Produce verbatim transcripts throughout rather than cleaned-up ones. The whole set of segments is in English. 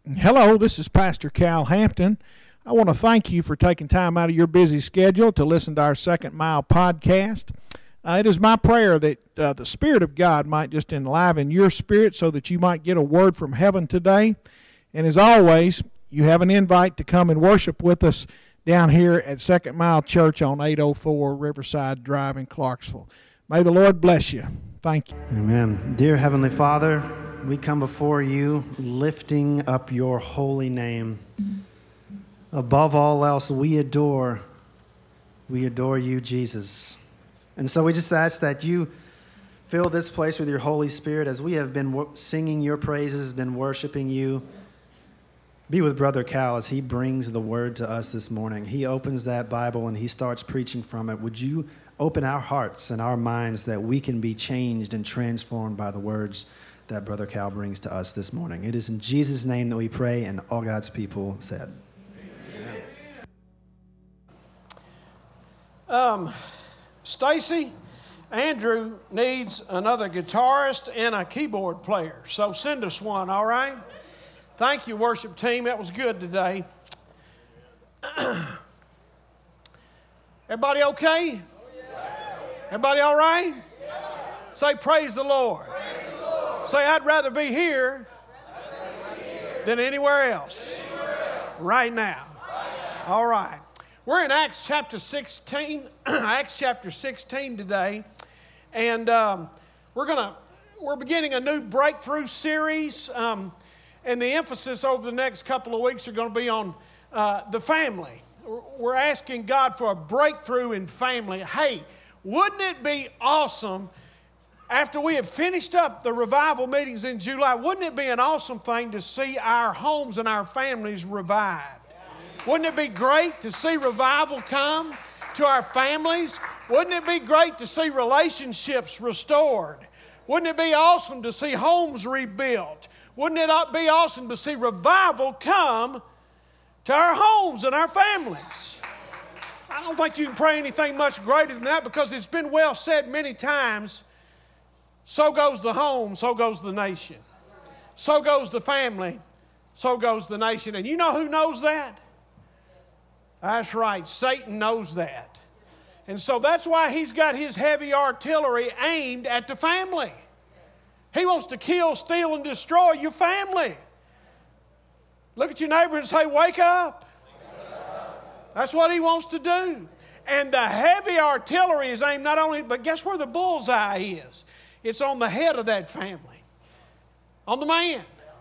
Hello, this is Pastor Cal Hampton. I want to thank you for taking time out of your busy schedule to listen to our Second Mile podcast. Uh, it is my prayer that uh, the Spirit of God might just enliven your spirit so that you might get a word from heaven today. And as always, you have an invite to come and worship with us down here at Second Mile Church on eight oh four Riverside Drive in Clarksville. May the Lord bless you. Thank you. Amen. Dear Heavenly Father, we come before you lifting up your holy name. Above all else, we adore, we adore you, Jesus. And so we just ask that you fill this place with your Holy Spirit as we have been singing your praises, been worshiping you. Be with Brother Cal as he brings the word to us this morning. He opens that Bible and he starts preaching from it. Would you open our hearts and our minds that we can be changed and transformed by the words that Brother Cal brings to us this morning. It is in Jesus' name that we pray, and all God's people said. Um, Stacy, Andrew needs another guitarist and a keyboard player, so send us one, all right? Thank you, worship team. That was good today. Everybody okay? Everybody all right? Say, praise the Lord. Say, I'd rather be here than anywhere else right now. All right. We're in Acts chapter sixteen, Acts chapter sixteen today, and um, we're gonna we're beginning a new breakthrough series, um, and the emphasis over the next couple of weeks are going to be on uh, the family. We're asking God for a breakthrough in family. Hey, wouldn't it be awesome? After we have finished up the revival meetings in July, wouldn't it be an awesome thing to see our homes and our families revived? Wouldn't it be great to see revival come to our families? Wouldn't it be great to see relationships restored? Wouldn't it be awesome to see homes rebuilt? Wouldn't it be awesome to see revival come to our homes and our families? I don't think you can pray anything much greater than that, because it's been well said many times. So goes the home, so goes the nation. So goes the family, so goes the nation. And you know who knows that? That's right, Satan knows that. And so that's why he's got his heavy artillery aimed at the family. He wants to kill, steal, and destroy your family. Look at your neighbor and say, wake up. That's what he wants to do. And the heavy artillery is aimed not only, but guess where the bullseye is? It's on the head of that family, on the man.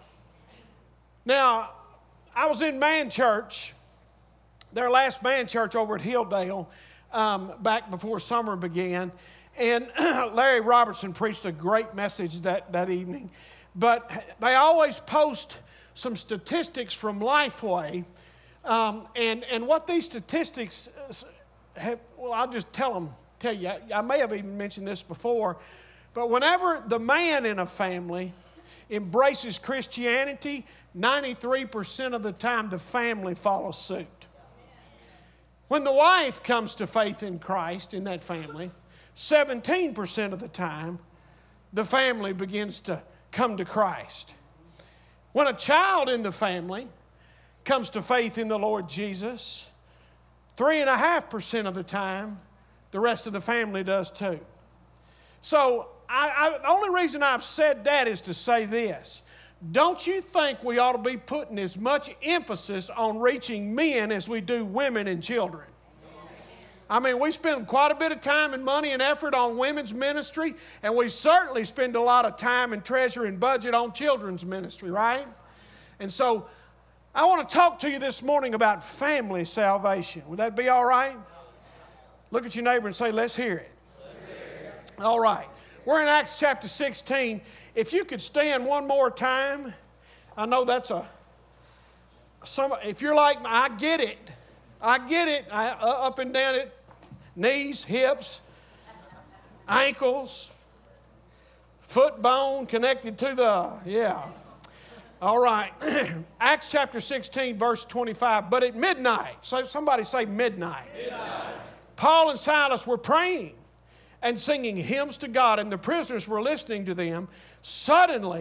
Now, I was in man church, their last man church over at Hilldale, um, back before summer began. And Larry Robertson preached a great message that, that evening. But they always post some statistics from Lifeway. Um, and, and what these statistics have, well, I'll just tell them, tell you, I, I may have even mentioned this before. But whenever the man in a family embraces Christianity, ninety-three percent of the time the family follows suit. When the wife comes to faith in Christ in that family, seventeen percent of the time the family begins to come to Christ. When a child in the family comes to faith in the Lord Jesus, three point five percent of the time the rest of the family does too. So I, I, the only reason I've said that is to say this. Don't you think we ought to be putting as much emphasis on reaching men as we do women and children? I mean, we spend quite a bit of time and money and effort on women's ministry, and we certainly spend a lot of time and treasure and budget on children's ministry, right? And so I want to talk to you this morning about family salvation. Would that be all right? Look at your neighbor and say, let's hear it. Let's hear it. All right. We're in Acts chapter sixteen. If you could stand one more time, I know that's a, some, if you're like, I get it. I get it. I, uh, up and down it, knees, hips, ankles, foot bone connected to the, yeah. All right. Acts chapter sixteen, verse twenty-five. But at midnight, so somebody say midnight. Midnight. Paul and Silas were praying and singing hymns to God, and the prisoners were listening to them. Suddenly,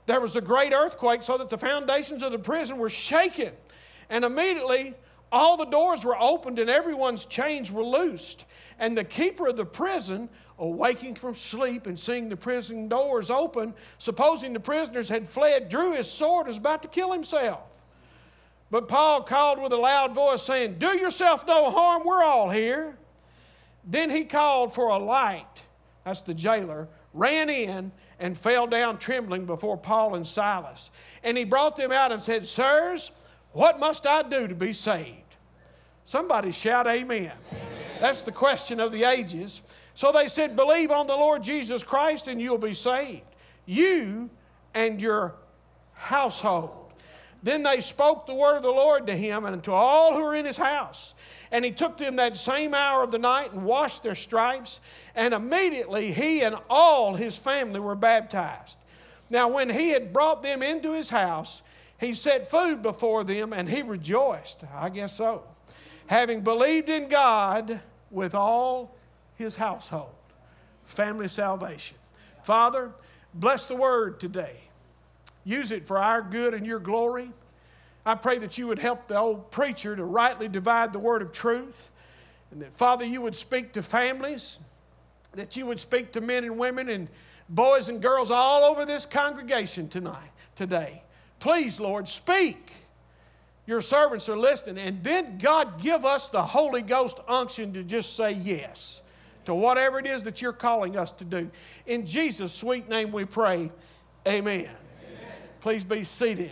there was a great earthquake so that the foundations of the prison were shaken. And immediately all the doors were opened and everyone's chains were loosed. And the keeper of the prison, awaking from sleep and seeing the prison doors open, supposing the prisoners had fled, drew his sword and was about to kill himself. But Paul called with a loud voice, saying, "Do yourself no harm, we're all here." Then he called for a light, that's the jailer, ran in and fell down trembling before Paul and Silas. And he brought them out and said, "Sirs, what must I do to be saved?" Somebody shout amen. Amen. That's the question of the ages. So they said, "Believe on the Lord Jesus Christ and you'll be saved, you and your household." Then they spoke the word of the Lord to him and to all who were in his house. And he took them that same hour of the night and washed their stripes. And immediately he and all his family were baptized. Now when he had brought them into his house, he set food before them and he rejoiced, I guess so, having believed in God with all his household. Family salvation. Father, bless the word today. Use it for our good and your glory. I pray that you would help the old preacher to rightly divide the word of truth. And that, Father, you would speak to families, that you would speak to men and women and boys and girls all over this congregation tonight, today. Please, Lord, speak. Your servants are listening. And then, God, give us the Holy Ghost unction to just say yes to whatever it is that you're calling us to do. In Jesus' sweet name we pray. Amen. Amen. Please be seated.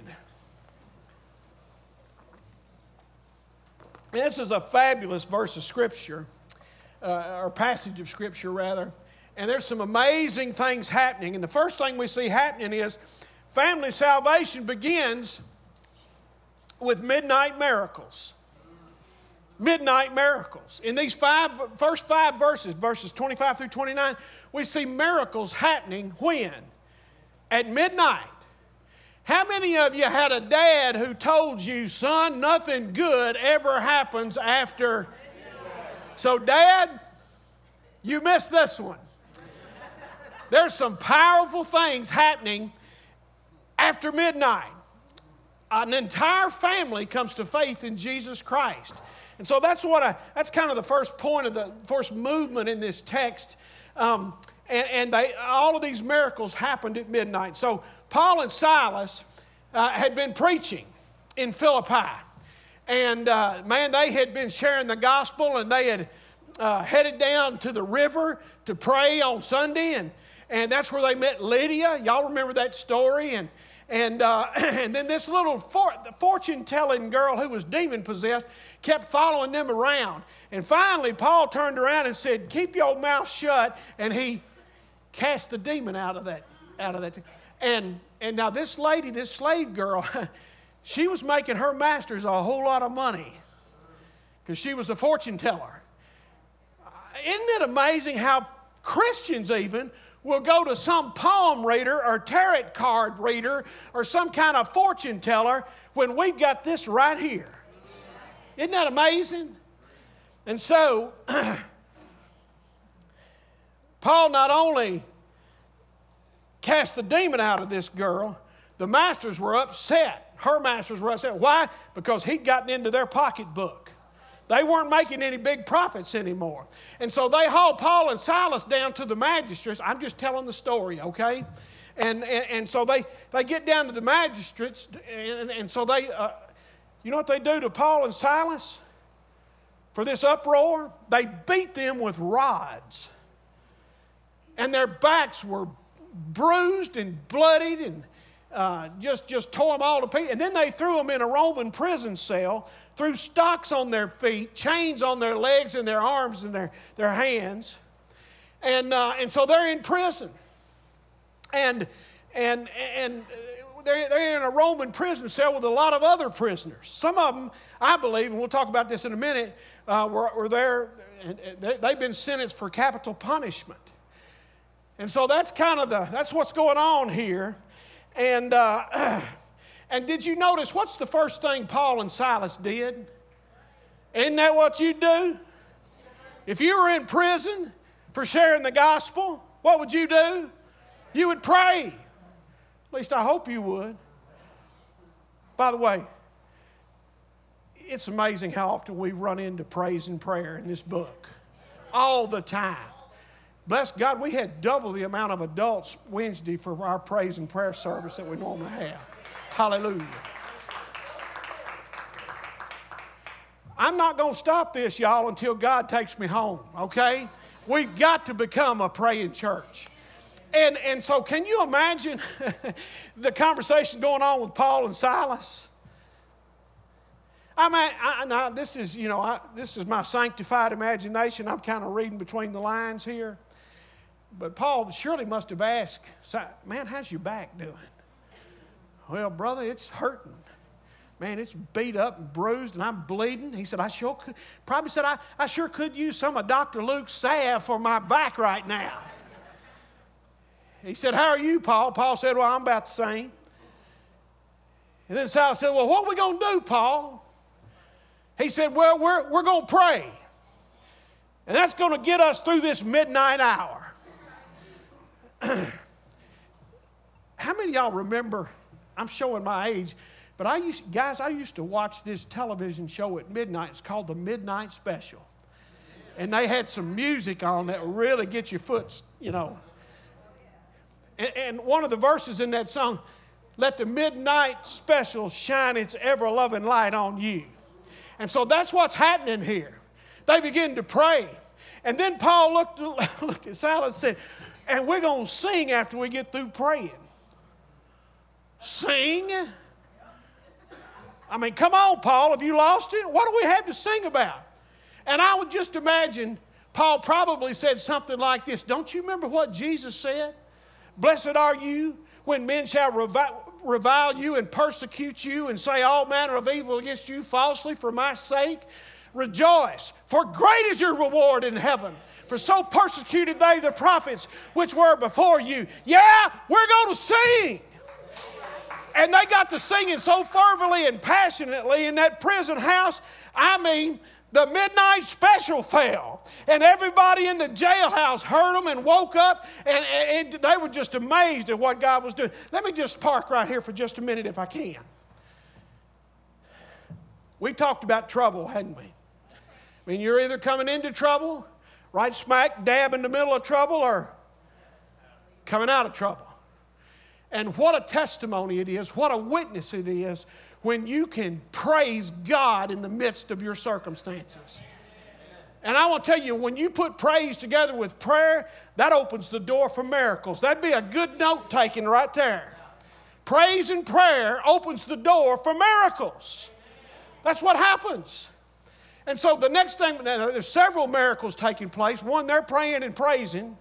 This is a fabulous verse of Scripture, uh, or passage of Scripture, rather. And there's some amazing things happening. And the first thing we see happening is family salvation begins with midnight miracles. Midnight miracles. In these five, first five verses, verses twenty-five through twenty-nine, we see miracles happening when? At midnight. How many of you had a dad who told you, "Son, nothing good ever happens after"? So, Dad, you missed this one. There's some powerful things happening after midnight. An entire family comes to faith in Jesus Christ. And so that's what I, that's kind of the first point of the first movement in this text. Um, and and they, all of these miracles happened at midnight. So Paul and Silas uh, had been preaching in Philippi. And uh, man, they had been sharing the gospel, and they had uh, headed down to the river to pray on Sunday. And, and that's where they met Lydia. Y'all remember that story? And And, uh, and then this little for, fortune-telling girl who was demon-possessed kept following them around. And finally, Paul turned around and said, "Keep your mouth shut." And he cast the demon out of that. Out of that. And, and now this lady, this slave girl, she was making her masters a whole lot of money because she was a fortune teller. Isn't it amazing how Christians even will go to some palm reader or tarot card reader or some kind of fortune teller when we've got this right here? Isn't that amazing? And so, Paul not only cast the demon out of this girl, the masters were upset. Her masters were upset. Why? Because he'd gotten into their pocketbook. They weren't making any big profits anymore. And so they hauled Paul and Silas down to the magistrates. I'm just telling the story, okay? And and, and so they, they get down to the magistrates, and, and so they, uh, you know what they do to Paul and Silas? For this uproar, they beat them with rods. And their backs were bruised and bloodied and uh, just, just tore them all to pieces. And then they threw them in a Roman prison cell, threw stocks on their feet, chains on their legs and their arms and their, their hands. And, uh, and so they're in prison. And, and, and they're, they're in a Roman prison cell with a lot of other prisoners. Some of them, I believe, and we'll talk about this in a minute, uh, were, were there, and they've been sentenced for capital punishment. And so that's kind of the, that's what's going on here. And, uh, And did you notice what's the first thing Paul and Silas did? Isn't that what you do? If you were in prison for sharing the gospel, what would you do? You would pray. least I hope you would. By the way, it's amazing how often we run into praise and prayer in this book. All the time. Bless God, we had double the amount of adults Wednesday for our praise and prayer service that we normally have. Hallelujah. I'm not going to stop this, y'all, until God takes me home, okay? We've got to become a praying church. And, and so can you imagine the conversation going on with Paul and Silas? I mean, I, now this is, you know, I, this is my sanctified imagination. I'm kind of reading between the lines here. But Paul surely must have asked, man, how's your back doing? Well, brother, it's hurting. Man, it's beat up and bruised and I'm bleeding. He said, I sure could, probably said, I, I sure could use some of Doctor Luke's salve for my back right now. He said, how are you, Paul? Paul said, well, I'm about the same. And then Silas said, well, what are we going to do, Paul? He said, well, we're, we're going to pray. And that's going to get us through this midnight hour. How many of y'all remember, I'm showing my age, but I used, guys, I used to watch this television show at midnight. It's called The Midnight Special. And they had some music on that really get your foot, you know. And, and one of the verses in that song, let the midnight special shine its ever-loving light on you. And so that's what's happening here. They begin to pray. And then Paul looked, looked at Silas and said, and we're going to sing after we get through praying. Sing? I mean, come on, Paul, have you lost it? What do we have to sing about? And I would just imagine Paul probably said something like this. Don't you remember what Jesus said? Blessed are you when men shall revile, revile you and persecute you and say all manner of evil against you falsely for my sake. Rejoice, for great is your reward in heaven. For so persecuted they the prophets which were before you. Yeah, we're going to sing. And they got to singing so fervently and passionately in that prison house. I mean, the midnight special fell. And everybody in the jailhouse heard them and woke up. And, and, and they were just amazed at what God was doing. Let me just park right here for just a minute if I can. We talked about trouble, hadn't we? I mean, you're either coming into trouble, right smack dab in the middle of trouble, or coming out of trouble. And what a testimony it is, what a witness it is when you can praise God in the midst of your circumstances. And I want to tell you, when you put praise together with prayer, that opens the door for miracles. That'd be a good note taking right there. Praise and prayer opens the door for miracles. That's what happens. And so the next thing, now there's several miracles taking place. One, they're praying and praising.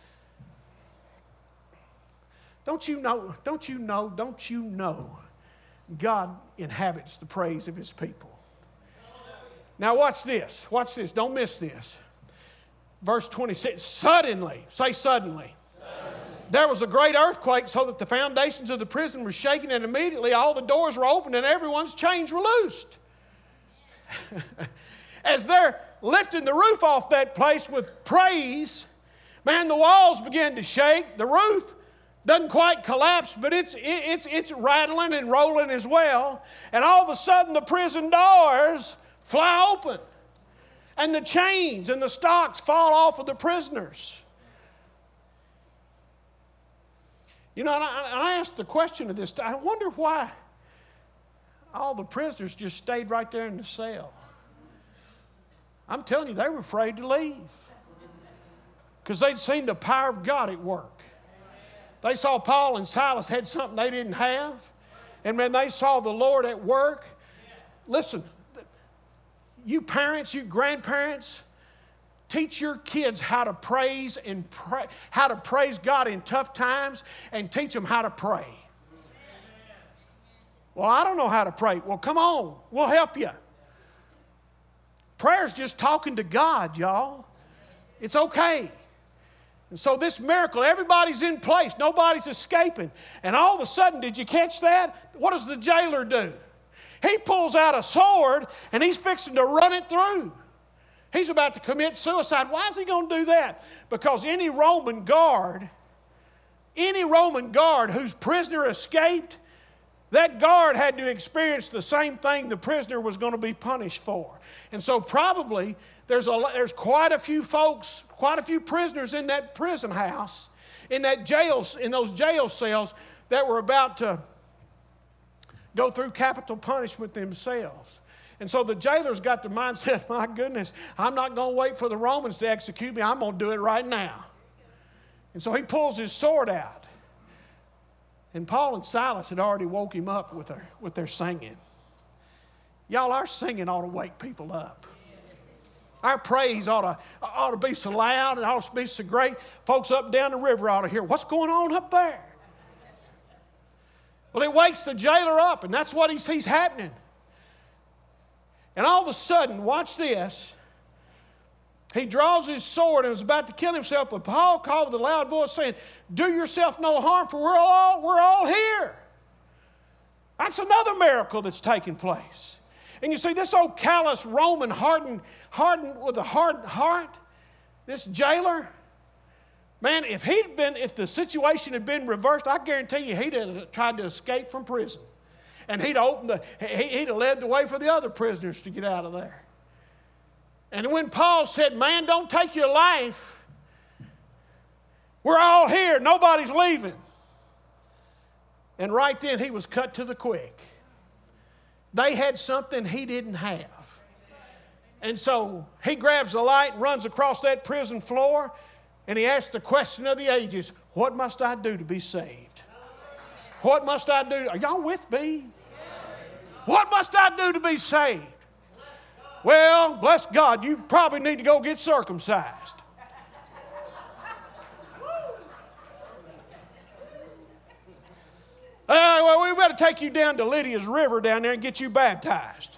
Don't you know, don't you know, don't you know God inhabits the praise of His people. Now watch this, watch this, don't miss this. Verse twenty-six, suddenly, say suddenly. Suddenly. There was a great earthquake so that the foundations of the prison were shaken and immediately all the doors were opened and everyone's chains were loosed. As they're lifting the roof off that place with praise, man, the walls began to shake. The roof doesn't quite collapse, but it's, it's, it's rattling and rolling as well. And all of a sudden, the prison doors fly open. And the chains and the stocks fall off of the prisoners. You know, and I, and I asked the question of this. I wonder why all the prisoners just stayed right there in the cell. I'm telling you, they were afraid to leave. Because they'd seen the power of God at work. They saw Paul and Silas had something they didn't have. And when they saw the Lord at work, listen, you parents, you grandparents, teach your kids how to praise and pray, how to praise God in tough times, and teach them how to pray. Well, I don't know how to pray. Well, come on, we'll help you. Prayer's just talking to God, y'all. It's okay. And so this miracle, everybody's in place. Nobody's escaping. And all of a sudden, did you catch that? What does the jailer do? He pulls out a sword and he's fixing to run it through. He's about to commit suicide. Why is he going to do that? Because any Roman guard any Roman guard whose prisoner escaped, that guard had to experience the same thing the prisoner was going to be punished for. And so probably there's, a, there's quite a few folks, quite a few prisoners in that prison house, in that jail, in those jail cells that were about to go through capital punishment themselves. And so the jailer's got the mindset, my goodness, I'm not going to wait for the Romans to execute me. I'm going to do it right now. And so he pulls his sword out. And Paul and Silas had already woke him up with their, with their singing. Y'all, our singing ought to wake people up. Our praise ought to, ought to be so loud and ought to be so great. Folks up and down the river ought to hear, what's going on up there? Well, it wakes the jailer up, and that's what he sees happening. And all of a sudden, watch this. He draws his sword and is about to kill himself, but Paul called with a loud voice saying, do yourself no harm, for we're all, we're all here. That's another miracle that's taking place. And you see, this old callous Roman, hardened, hardened with a hard heart, this jailer, man, if he'd been, if the situation had been reversed, I guarantee you he'd have tried to escape from prison. And he'd opened the, he'd have led the way for the other prisoners to get out of there. And when Paul said, man, don't take your life, we're all here, nobody's leaving. And right then he was cut to the quick. They had something he didn't have. And so he grabs the light and runs across that prison floor, and he asks the question of the ages, what must I do to be saved? What must I do? Are y'all with me? What must I do to be saved? Well, bless God, you probably need to go get circumcised. Uh, well, we better take you down to Lydia's River down there and get you baptized.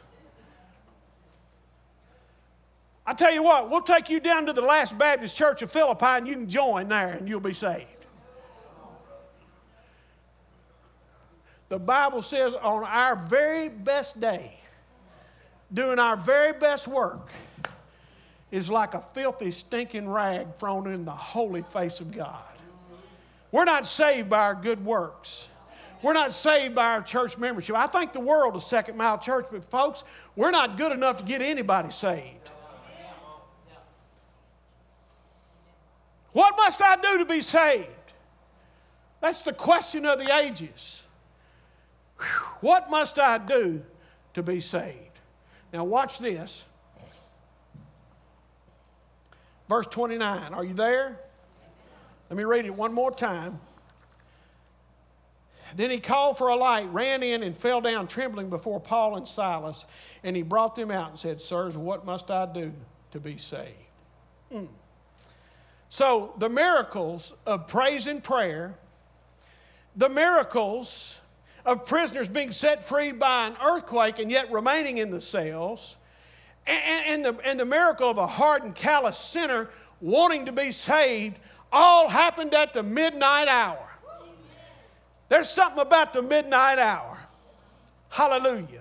I tell you what, we'll take you down to the Last Baptist Church of Philippi and you can join there and you'll be saved. The Bible says on our very best day, doing our very best work is like a filthy, stinking rag thrown in the holy face of God. We're not saved by our good works. We're not saved by our church membership. I think the world is Second Mile Church, but folks, we're not good enough to get anybody saved. What must I do to be saved? That's the question of the ages. What must I do to be saved? Now watch this. Verse twenty-nine. Are you there? Let me read it one more time. Then he called for a light, ran in, and fell down trembling before Paul and Silas. And he brought them out and said, sirs, what must I do to be saved? Mm. So the miracles of praise and prayer, the miracles of prisoners being set free by an earthquake and yet remaining in the cells, and, and, the, and the miracle of a hardened, callous sinner wanting to be saved, all happened at the midnight hour. There's something about the midnight hour. Hallelujah.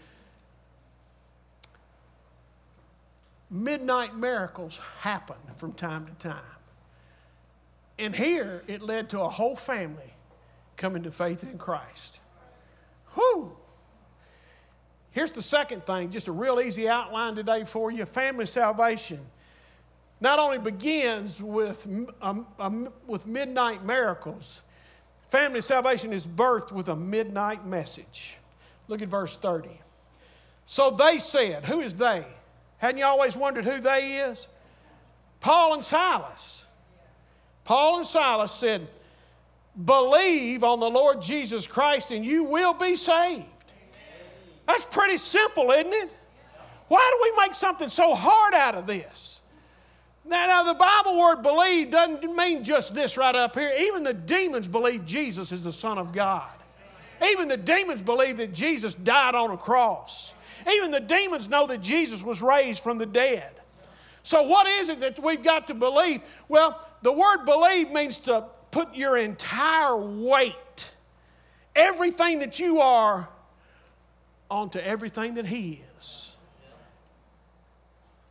Midnight miracles happen from time to time. And here it led to a whole family coming to faith in Christ. Whew. Here's the second thing, just a real easy outline today for you. Family salvation not only begins with, um, um, with midnight miracles, family salvation is birthed with a midnight message. Look at verse thirty. So they said, who is they? Hadn't you always wondered who they is? Paul and Silas. Paul and Silas said, believe on the Lord Jesus Christ and you will be saved. That's pretty simple, isn't it? Why do we make something so hard out of this? Now, now, the Bible word believe doesn't mean just this right up here. Even the demons believe Jesus is the Son of God. Even the demons believe that Jesus died on a cross. Even the demons know that Jesus was raised from the dead. So what is it that we've got to believe? Well, the word believe means to put your entire weight, everything that you are, onto everything that He is,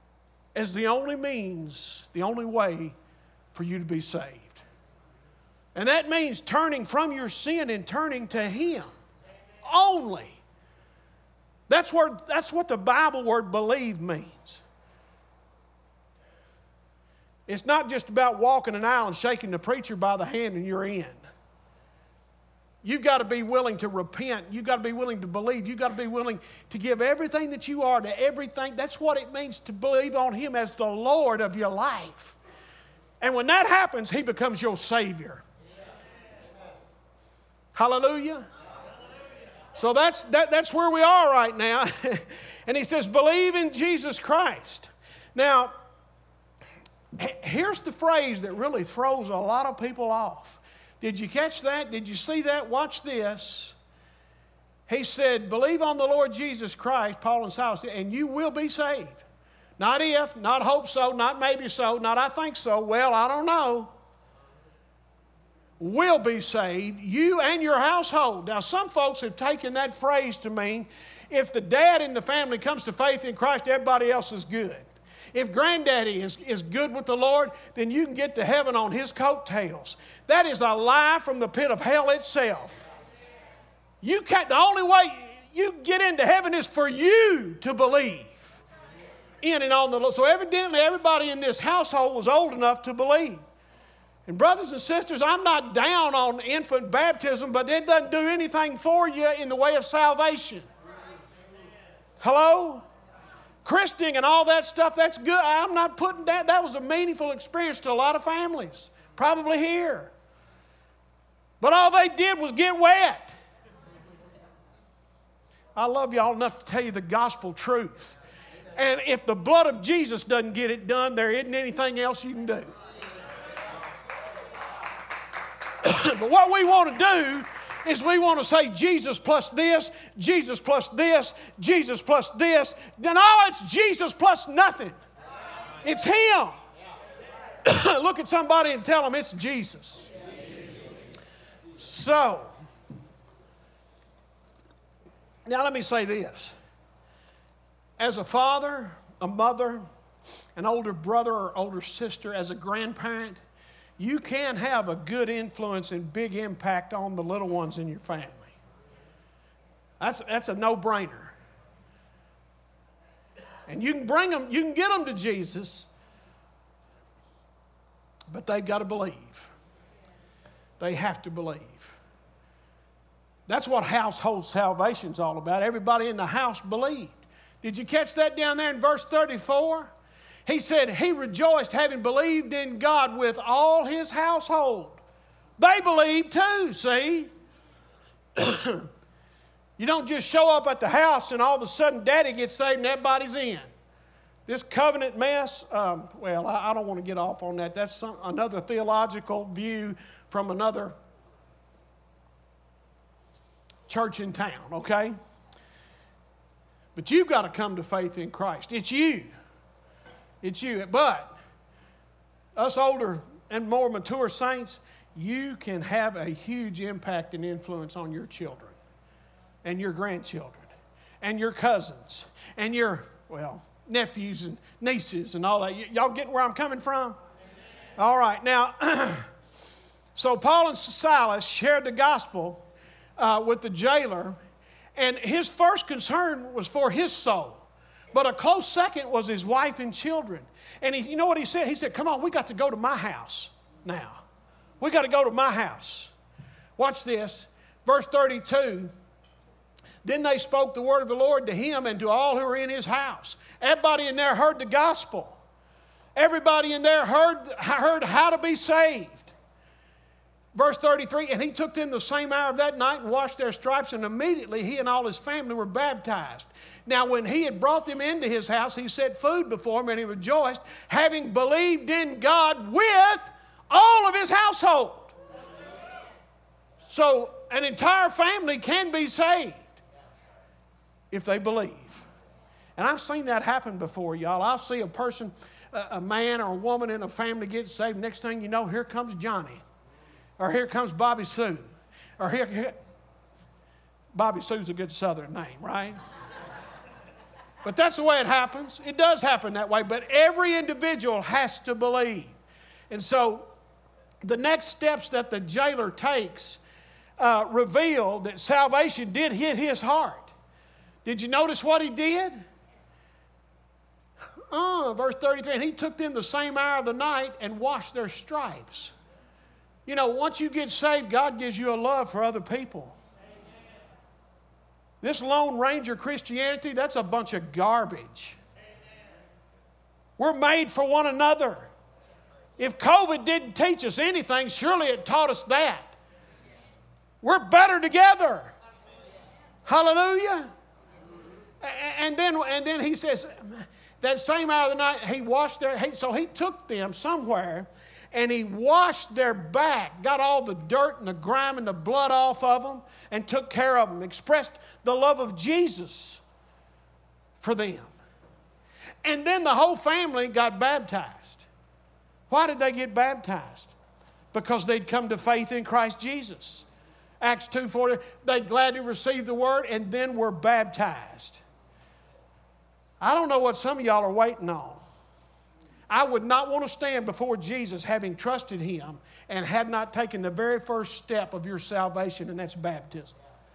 as the only means, the only way for you to be saved. And that means turning from your sin and turning to Him only. That's where, that's what the Bible word believe means. It's not just about walking an aisle and shaking the preacher by the hand and you're in. You've got to be willing to repent. You've got to be willing to believe. You've got to be willing to give everything that you are to everything. That's what it means to believe on Him as the Lord of your life. And when that happens, He becomes your Savior. Hallelujah. So that's, that, that's where we are right now. And He says, believe in Jesus Christ. Now, here's the phrase that really throws a lot of people off. Did you catch that? Did you see that? Watch this. He said, believe on the Lord Jesus Christ, Paul and Silas, and you will be saved. Not if, not hope so, not maybe so, not I think so. Well, I don't know. Will be saved, you and your household. Now, some folks have taken that phrase to mean if the dad in the family comes to faith in Christ, everybody else is good. If granddaddy is, is good with the Lord, then you can get to heaven on his coattails. That is a lie from the pit of hell itself. You can't, the only way you get into heaven is for you to believe in and on the Lord. So evidently everybody in this household was old enough to believe. And brothers and sisters, I'm not down on infant baptism, but it doesn't do anything for you in the way of salvation. Hello? Christening and all that stuff, that's good. I'm not putting that. That was a meaningful experience to a lot of families, probably here. But all they did was get wet. I love y'all enough to tell you the gospel truth. And if the blood of Jesus doesn't get it done, there isn't anything else you can do. But what we want to do is we want to say Jesus plus this, Jesus plus this, Jesus plus this. No, it's Jesus plus nothing. It's Him. Look at somebody and tell them it's Jesus. So, now let me say this. As a father, a mother, an older brother or older sister, as a grandparent, you can have a good influence and big impact on the little ones in your family. That's, that's a no-brainer. And you can bring them, you can get them to Jesus, but they've got to believe. They have to believe. That's what household salvation's all about. Everybody in the house believed. Did you catch that down there in verse thirty-four? He said he rejoiced having believed in God with all his household. They believed too, see? You don't just show up at the house and all of a sudden daddy gets saved and everybody's in. This covenant mess, um, well, I, I don't want to get off on that. That's some, another theological view from another church in town, okay? But you've got to come to faith in Christ. It's you. It's you. But us older and more mature saints, you can have a huge impact and influence on your children and your grandchildren and your cousins and your, well, nephews and nieces and all that. Y- y'all getting where I'm coming from? All right. Now, so Paul and Silas shared the gospel uh, with the jailer, and his first concern was for his soul. But a close second was his wife and children. And he, you know what he said? He said, come on, we got to go to my house now. We got to go to my house. Watch this. Verse thirty-two. Then they spoke the word of the Lord to him and to all who were in his house. Everybody in there heard the gospel. Everybody in there heard, heard how to be saved. Verse thirty-three, and he took them the same hour of that night and washed their stripes, and immediately he and all his family were baptized. Now when he had brought them into his house, he set food before them, and he rejoiced, having believed in God with all of his household. So an entire family can be saved if they believe. And I've seen that happen before, y'all. I'll see a person, a man or a woman in a family get saved. Next thing you know, here comes Johnny. Or here comes Bobby Sue. Or here, here. Bobby Sue's a good southern name, right? But that's the way it happens. It does happen that way. But every individual has to believe. And so the next steps that the jailer takes uh, reveal that salvation did hit his heart. Did you notice what he did? Uh, verse thirty-three, and he took them the same hour of the night and washed their stripes. You know, once you get saved, God gives you a love for other people. This Lone Ranger Christianity, that's a bunch of garbage. We're made for one another. If COVID didn't teach us anything, surely it taught us that. We're better together. Hallelujah. And then, and then he says, that same hour of the night, he washed their, he, so he took them somewhere and he washed their back, got all the dirt and the grime and the blood off of them and took care of them, expressed the love of Jesus for them. And then the whole family got baptized. Why did they get baptized? Because they'd come to faith in Christ Jesus. Acts two forty, they gladly received the word and then were baptized. I don't know what some of y'all are waiting on. I would not want to stand before Jesus having trusted Him and had not taken the very first step of your salvation, and that's baptism.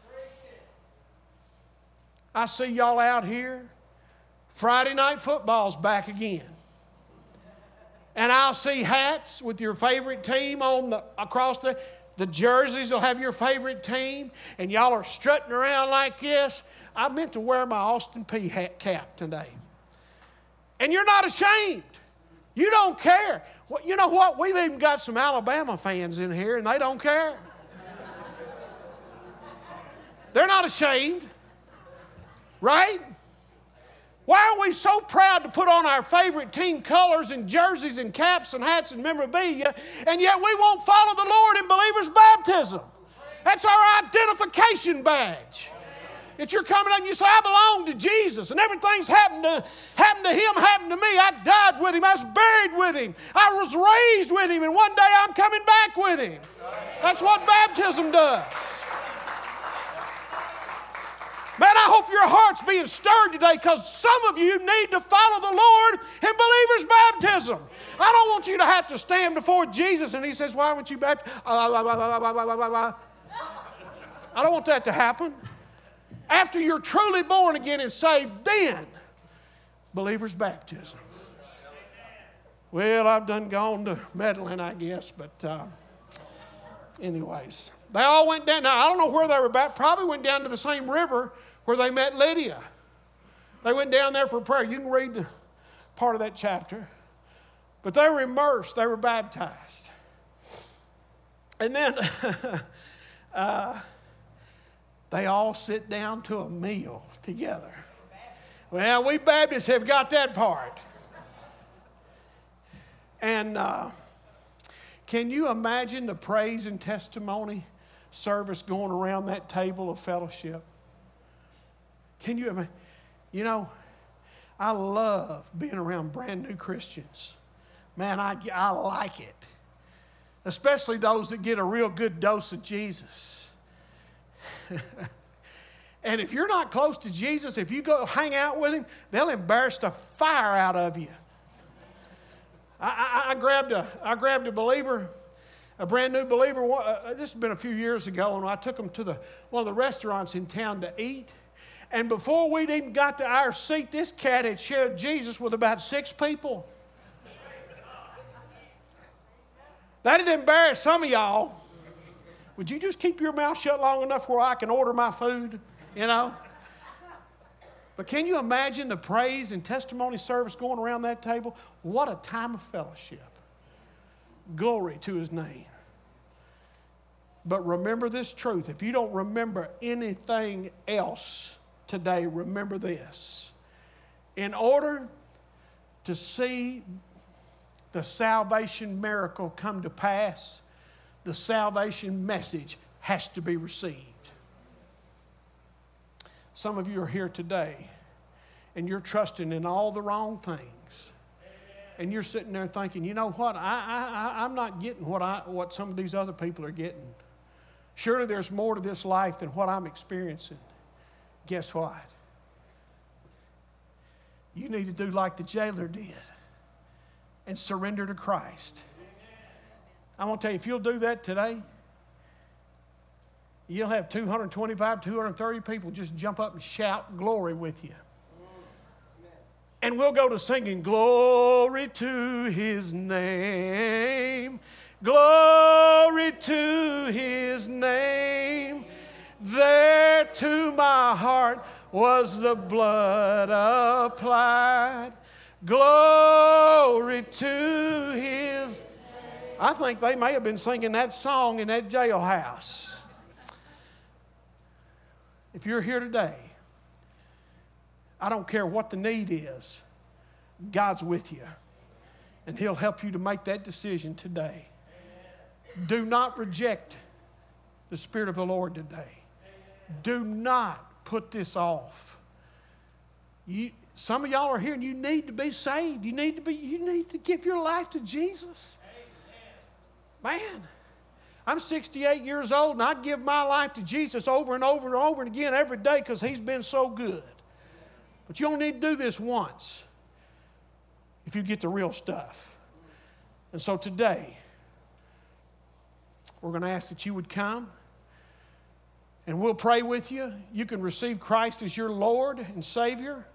I see y'all out here. Friday night football's back again. And I'll see hats with your favorite team on the across the, the jerseys will have your favorite team, and y'all are strutting around like this. I meant to wear my Austin Peay hat cap today. And you're not ashamed. You don't care. Well, you know what? We've even got some Alabama fans in here, and they don't care. They're not ashamed. Right? Why are we so proud to put on our favorite team colors and jerseys and caps and hats and memorabilia, and yet we won't follow the Lord in believers' baptism? That's our identification badge. That you're coming up and you say, I belong to Jesus, and everything's happened to, happened to Him, happened to me. I died with Him. I was buried with Him. I was raised with Him, and one day I'm coming back with Him. That's what baptism does. Man, I hope your heart's being stirred today, because some of you need to follow the Lord in believers' baptism. I don't want you to have to stand before Jesus and He says, why weren't you baptized? I don't want that to happen. After you're truly born again and saved, then believers' baptism. Well, I've done gone to meddling, I guess, but uh, anyways. They all went down. Now, I don't know where they were baptized. Probably went down to the same river where they met Lydia. They went down there for prayer. You can read the part of that chapter. But they were immersed. They were baptized. And then uh, they all sit down to a meal together. Well, we Baptists have got that part. And uh, can you imagine the praise and testimony service going around that table of fellowship? Can you imagine? You know, I love being around brand new Christians. Man, I, I like it. Especially those that get a real good dose of Jesus. And if you're not close to Jesus, if you go hang out with Him, they'll embarrass the fire out of you. I, I, I grabbed a, I grabbed a believer, a brand new believer. Uh, this has been a few years ago, and I took him to the one of the restaurants in town to eat. And before we'd even got to our seat, this cat had shared Jesus with about six people. That'd embarrass some of y'all. Would you just keep your mouth shut long enough where I can order my food? You know? But can you imagine the praise and testimony service going around that table? What a time of fellowship. Glory to His name. But remember this truth. If you don't remember anything else today, remember this. In order to see the salvation miracle come to pass, the salvation message has to be received. Some of you are here today and you're trusting in all the wrong things. And you're sitting there thinking, you know what, I, I, I'm not getting what, I, what some of these other people are getting. Surely there's more to this life than what I'm experiencing. Guess what? You need to do like the jailer did and surrender to Christ. I want to tell you, if you'll do that today, you'll have two hundred twenty-five, two hundred thirty people just jump up and shout glory with you. And we'll go to singing, glory to his name, glory to his name. There to my heart was the blood applied, glory to his name. I think they may have been singing that song in that jailhouse. If you're here today, I don't care what the need is, God's with you, and he'll help you to make that decision today. Do not reject the Spirit of the Lord today. Do not put this off. You, some of y'all are here and you need to be saved. You need to be, you need to give your life to Jesus. Man, I'm sixty-eight years old and I'd give my life to Jesus over and over and over and again every day because he's been so good. But you only need to do this once if you get the real stuff. And so today, we're going to ask that you would come and we'll pray with you. You can receive Christ as your Lord and Savior.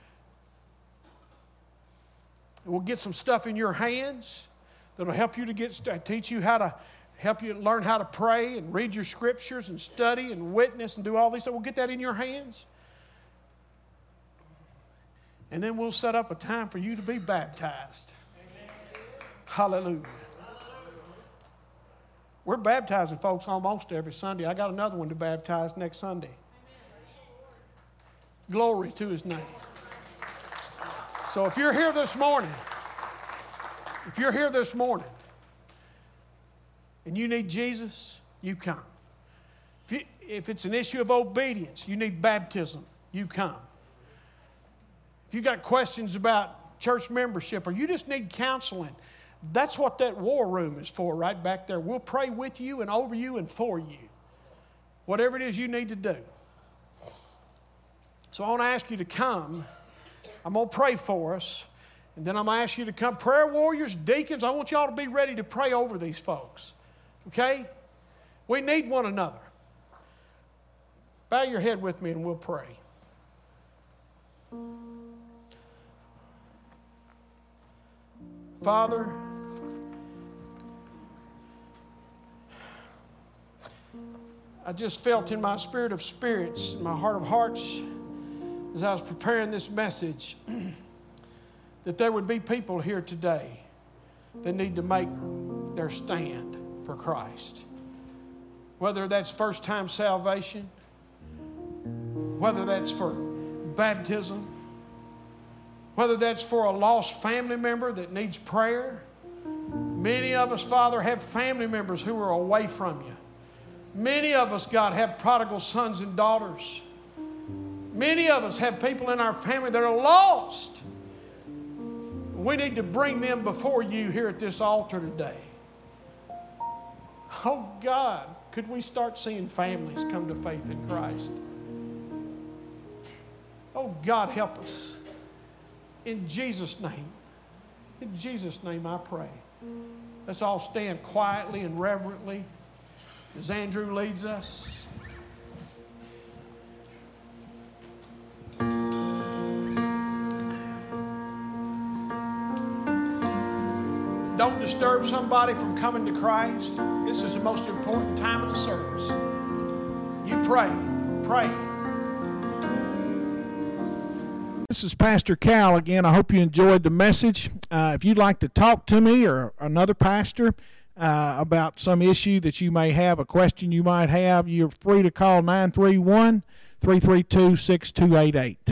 And we'll get some stuff in your hands that'll help you to get, teach you how to, help you learn how to pray and read your scriptures and study and witness and do all these. So we'll get that in your hands. And then we'll set up a time for you to be baptized. Amen. Hallelujah. We're baptizing folks almost every Sunday. I got another one to baptize next Sunday. Glory to his name. So if you're here this morning, if you're here this morning and you need Jesus, you come. If, you, if it's an issue of obedience, you need baptism, you come. If you got questions about church membership or you just need counseling, that's what that war room is for right back there. We'll pray with you and over you and for you. Whatever it is you need to do. So I want to ask you to come. I'm going to pray for us. And then I'm going to ask you to come. Prayer warriors, deacons, I want y'all to be ready to pray over these folks. Okay? We need one another. Bow your head with me and we'll pray. Father, I just felt in my spirit of spirits, in my heart of hearts, as I was preparing this message, that there would be people here today that need to make their stand for Christ. Whether that's first-time salvation, whether that's for baptism, whether that's for a lost family member that needs prayer. Many of us, Father, have family members who are away from you. Many of us, God, have prodigal sons and daughters. Many of us have people in our family that are lost. We need to bring them before you here at this altar today. Oh, God, could we start seeing families come to faith in Christ? Oh, God, help us. In Jesus' name. In Jesus' name I pray. Let's all stand quietly and reverently as Andrew leads us. Don't disturb somebody from coming to Christ. This is the most important time of the service. You pray. Pray. This is Pastor Cal again. I hope you enjoyed the message. Uh, if you'd like to talk to me or another pastor uh, about some issue that you may have, a question you might have, you're free to call nine three one, three three two, six two eight eight.